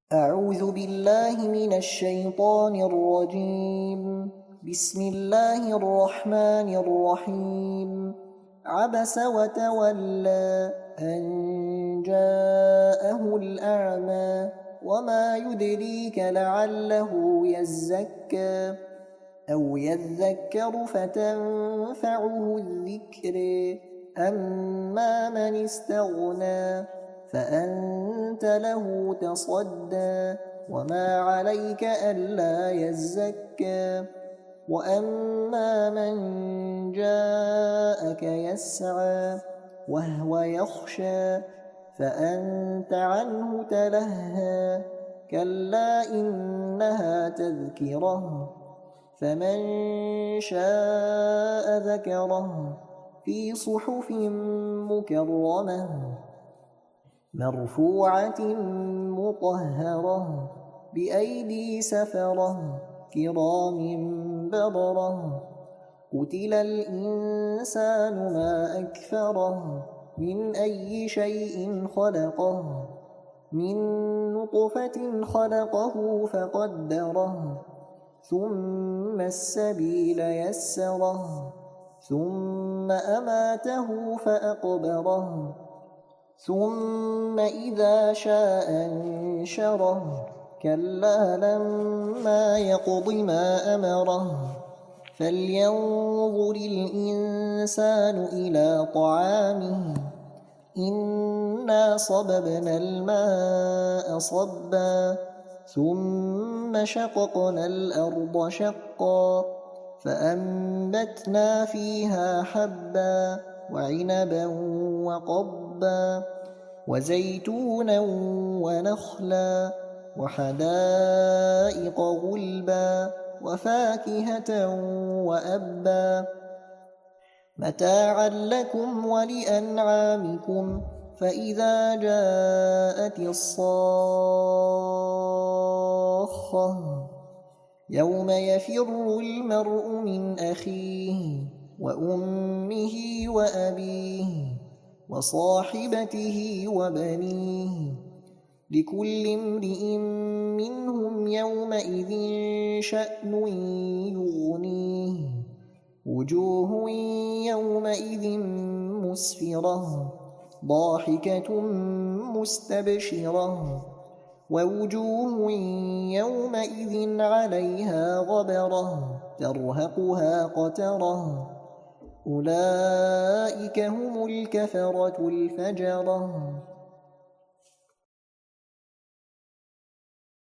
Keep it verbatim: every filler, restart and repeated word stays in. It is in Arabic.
أعوذ بالله من الشيطان الرجيم. بسم الله الرحمن الرحيم. عبس وتولى أن جاءه الأعمى وما يدريك لعله يزكى أو يذكر فتنفعه الذكر. أما من استغنى فأنت له تصدى وما عليك ألا يزكى. وأما من جاءك يسعى وهو يخشى فأنت عنه تلهى. كلا إنها تذكرة فمن شاء ذكره في صحف مكرمة مرفوعة مطهرة بأيدي سفرة كرام بررة. قتل الإنسان ما أكفره من أي شيء خلقه من نطفة خلقه فقدره ثم السبيل يسره ثم أماته فأقبره ثم إذا شاء انشره. كلا لما يقض ما أمره فلينظر الإنسان إلى طعامه إنا صببنا الماء صبا ثم شققنا الأرض شقا فأنبتنا فيها حبا وعنبا وقضبا وزيتونا ونخلا وحدائق غلبا وفاكهة وأبا متاعا لكم ولأنعامكم. فإذا جاءت الصاخة يوم يفر المرء من أخيه وأمه وأبيه وصاحبته وبنيه لكل امرئ منهم يومئذ شأن يغنيه. وجوه يومئذ مسفرة ضاحكة مستبشرة ووجوه يومئذ عليها غبرة ترهقها قترة. أولئك هم الكفرة الفجرة.